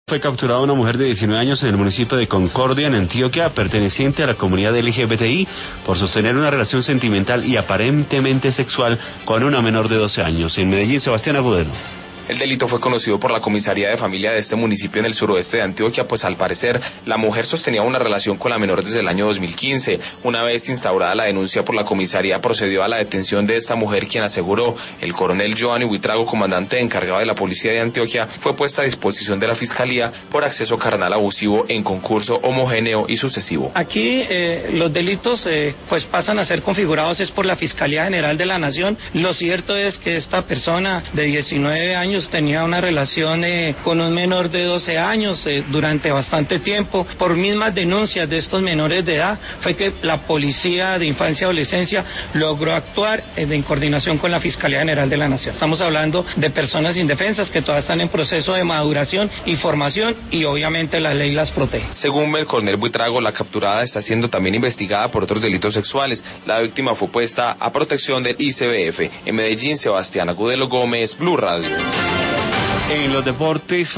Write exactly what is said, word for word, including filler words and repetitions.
Fue capturada una mujer de diecinueve años en el municipio de Concordia, en Antioquia, perteneciente a la comunidad L G B T I, por sostener una relación sentimental y aparentemente sexual con una menor de doce años. En Medellín, Sebastián Agudelo. El delito fue conocido por la comisaría de familia de este municipio en el suroeste de Antioquia, pues al parecer la mujer sostenía una relación con la menor desde el año dos mil quince. Una vez instaurada la denuncia por la comisaría, procedió a la detención de esta mujer, quien aseguró el coronel Giovanni Buitrago, comandante encargado de la policía de Antioquia, fue puesta a disposición de la fiscalía por acceso carnal abusivo en concurso homogéneo y sucesivo. Aquí eh, los delitos eh, pues pasan a ser configurados es por la Fiscalía General de la Nación. Lo cierto es que esta persona de diecinueve años tenía una relación eh, con un menor de doce años eh, durante bastante tiempo. Por mismas denuncias de estos menores de edad fue que la Policía de Infancia y Adolescencia logró actuar eh, en coordinación con la Fiscalía General de la Nación. Estamos hablando de personas indefensas que todavía están en proceso de maduración y formación, y obviamente la ley las protege. Según el coronel Buitrago, la capturada está siendo también investigada por otros delitos sexuales. La víctima fue puesta a protección del I C B F. En Medellín, Sebastián Agudelo Gómez, Blue Radio. En los deportes,